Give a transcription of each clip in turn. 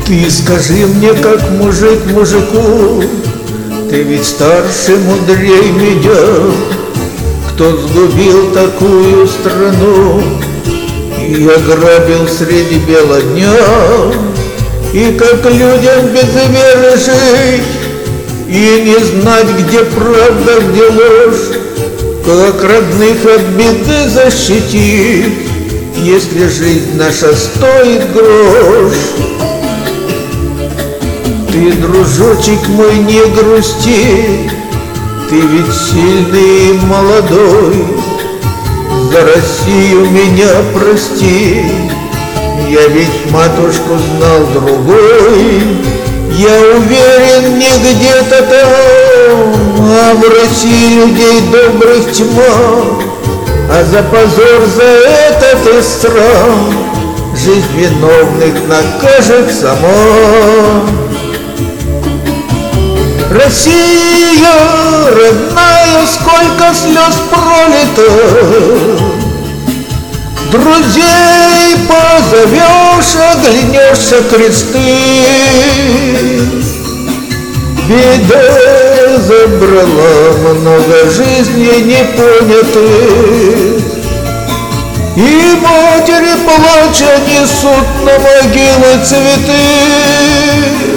Ты скажи мне, как мужик мужику, ты ведь старше, мудрей меня. Кто сгубил такую страну и ограбил среди бела дня? И как людям без веры жить, и не знать, где правда, где ложь? Как родных от беды защитить, если жизнь наша стоит грош? Ты, дружочек мой, не грусти, ты ведь сильный и молодой. За Россию меня прости, я ведь матушку знал другой. Я уверен, не где-то там, а в России людей добрых тьма. А за позор за этот и стран жизнь виновных накажет сама. Россия, родная, сколько слез пролито, друзей позовешь, оглянешься кресты. Беда забрала много жизней непонятых, и матери плача несут на могилы цветы.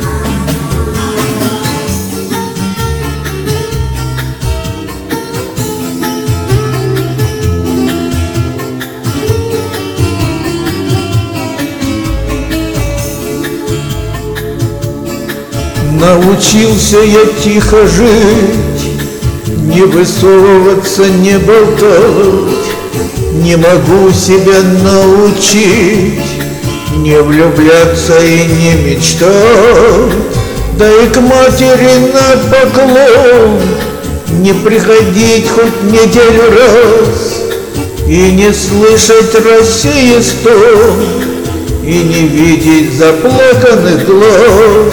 Научился я тихо жить, не высовываться, не болтать. Не могу себя научить не влюбляться и не мечтать. Да и к матери на поклон не приходить хоть неделю раз, и не слышать России стон, и не видеть заплаканных глаз.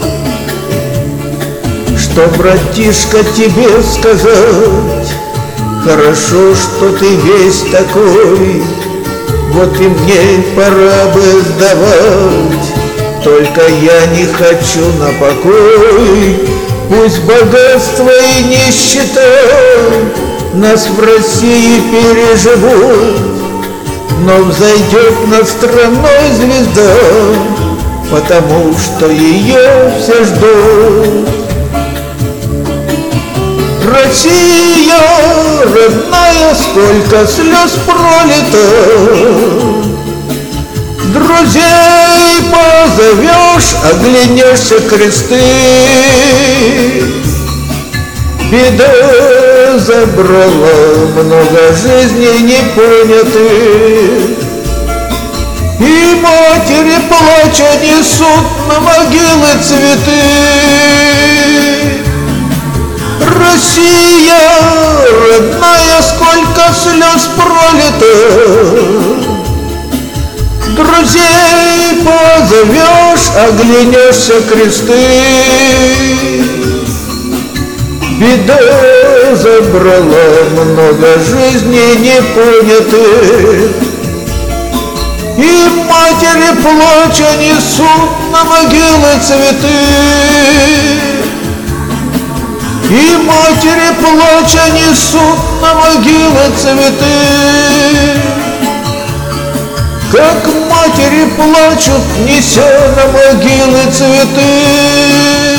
Что, братишка, тебе сказать? Хорошо, что ты весь такой, вот и мне пора бы сдавать. Только я не хочу на покой. Пусть богатство и нищета нас в России переживут, но взойдет над страной звезда, потому что ее все ждут. Россия, родная, сколько слез пролито, друзей позовешь, оглянешься кресты. Беда забрала много жизней непонятых, и матери плача несут на могилы цветы. Россия, родная, сколько слез пролито, друзей позовешь, оглянешься кресты. Беда забрала много жизней непонятых, и матери плача несут на могилы цветы. И матери плача несут на могилы цветы. Как матери плачут, неся на могилы цветы.